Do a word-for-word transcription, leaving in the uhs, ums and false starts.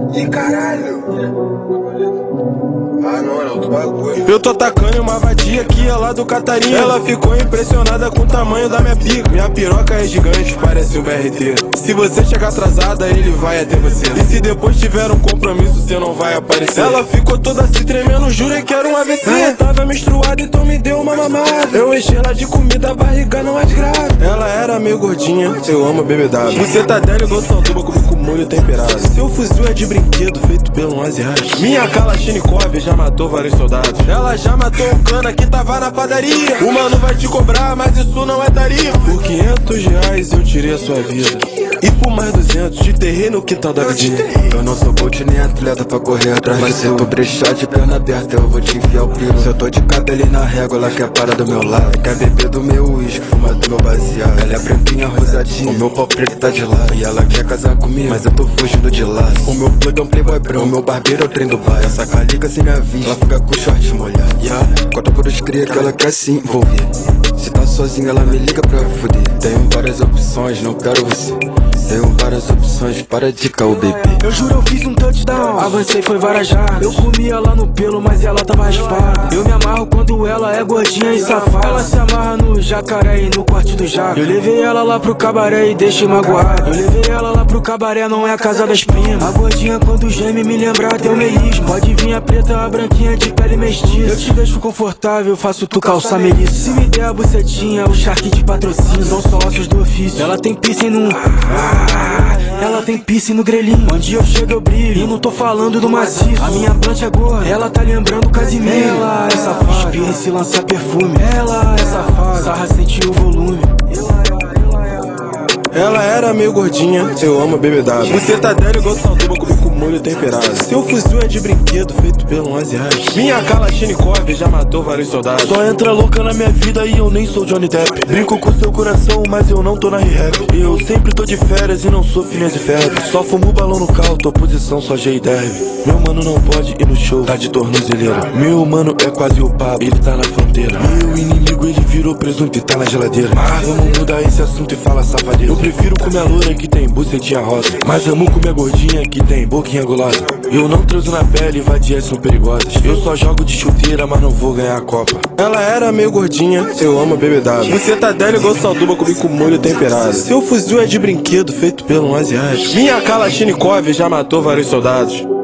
Ih, caralho. Ah, não, é outro bagulho. Eu tô atacando uma vadia que é lá do Catarina. Ela ficou impressionada com o tamanho da minha pica. Minha piroca é gigante, parece um B R T. Se você chegar atrasada, ele vai até você. E se depois tiver um compromisso, você não vai aparecer. Ela ficou toda se tremendo, jurei que era um A V C. Ela tava menstruada, então me deu uma mamada. Eu enchi ela de comida, a barriga não é grave. Ela era meio gordinha, eu amo B W. Você tá dela igual sanduba, comigo com molho temperado. Seu fuzil é de brinquedo, feito pelo asiático. Minha Kalashnikov já matou vários soldados. Ela já matou um cana que tava na padaria. O mano vai te cobrar, mas isso não é tarifa. Por quinhentos reais eu tirei a sua vida. E por mais duzentos te enterrei no quintal da vidinha. Eu não sou coach nem atleta pra correr atrás. Mas se tu brechar de perna aberta, eu vou te enfiar o piro. Se eu tô de cabelo na régua, ela quer parar do meu lado. Quer beber do meu uísque, fumar do meu baseado. Ela é branquinha, rosadinha, o meu pau preto tá de lado. E ela quer casar comigo, mas eu tô fugindo de lá. O meu plug é um playboy branco, o meu barbeiro é o trem do bairro. Essa caliga sem aviso, ela fica com o short molhado. Yeah, conta por os cria que ela quer se envolver. Se tá sozinha, ela me liga pra foder. Tenho várias opções, não quero você. Tenho várias opções, para de caô, bebê. Eu juro, eu fiz um touchdown, avancei, foi várias jardas. Eu comi ela no pelo, mas ela tava raspada. Eu me amarro quando ela é gordinha e safada. Ela se amarra no jacaré e no corte do jaca. Eu levei ela lá pro cabaré e deixei magoado. Eu levei ela lá pro cabaré, não é a casa das primas. A gordinha quando geme me lembra teu melismo. Pode vir a preta, a branquinha de pele mestiça. Eu te deixo confortável, faço tu calçar melissa. Se me der a bucetinha, o Shark te patrocina. São só ossos do ofício. Ela tem piercing no... Ela tem piercing no grelhinho. Onde eu chego eu brilho. Eu não tô falando do maciço. A minha planta é gorda. Ela tá lembrando o Casimiro. Ela é safada, espirra e se lança perfume. Ela é safada, sarra sente o volume. Ela era meio gordinha, eu amo B B W. Você tá dela igual sanduba, comigo com molho temperado. Seu fuzil é de brinquedo, feito pelo asiático. Minha Kalashnikov já matou vários soldados. Só entra louca na minha vida e eu nem sou Johnny Depp. Brinco com seu coração, mas eu não tô na rehab. Eu sempre tô de férias e não sou Phineas e Ferb. Só fumo balão no carro, tua posição só G e Derby. Meu mano não pode ir no show, tá de tornozeleira. Meu mano é quase o Pablo, ele tá na fronteira. Meu inimigo ele virou presunto e tá na geladeira. Mas vamos mudar esse assunto e fala safadeza. Eu prefiro comer a loura que tem bucetinha rosa, mas amo comer a gordinha que tem boquinha gulosa. Eu não transo na pele, vadias são perigosas. Eu só jogo de chuteira, mas não vou ganhar a Copa. Ela era meio gordinha, eu amo B B W. Você tá dela igual sanduba, comigo com molho temperado. Seu fuzil é de brinquedo, feito pelo asiático. Minha Kalashnikov já matou vários soldados.